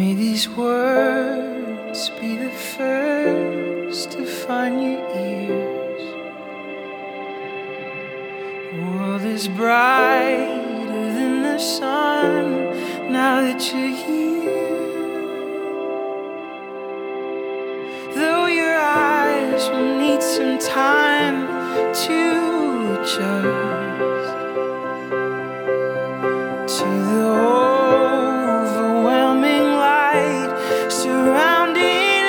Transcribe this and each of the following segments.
May these words be the first to find your ears. The world is brighter than the sun now that you're here. Though your eyes will need some time to adjust to the overwhelming light surrounding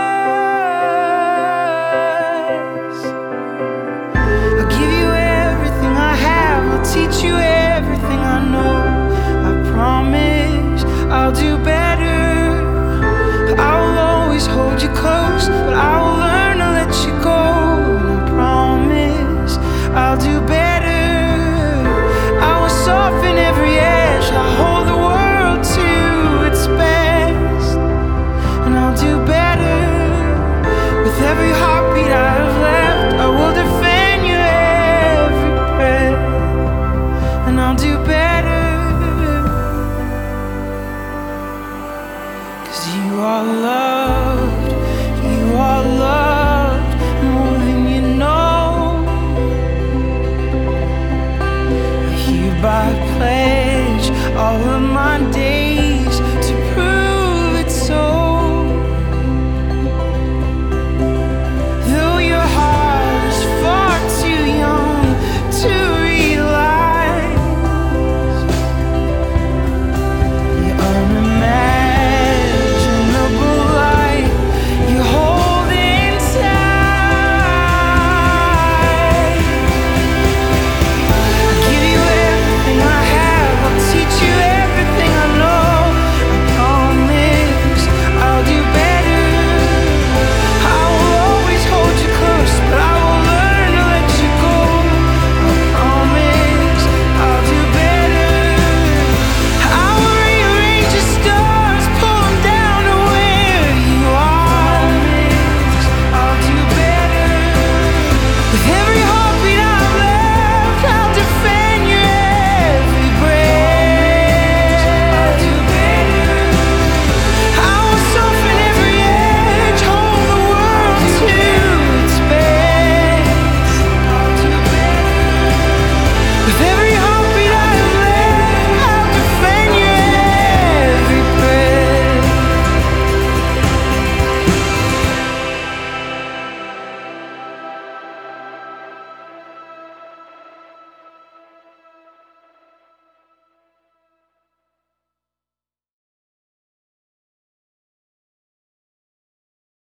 us. I'll give you everything I have, I'll teach you everything I know. I promise I'll do better. I'll always hold you close, but I will learn to let you go. And I promise I'll do better. I will soften every edge, I'll hold the world to its best. And I'll do better. With every heartbeat I have left, I will defend you every breath. And I'll do better. 'Cause you are loved, you are loved more than you know. I hereby pledge all of my days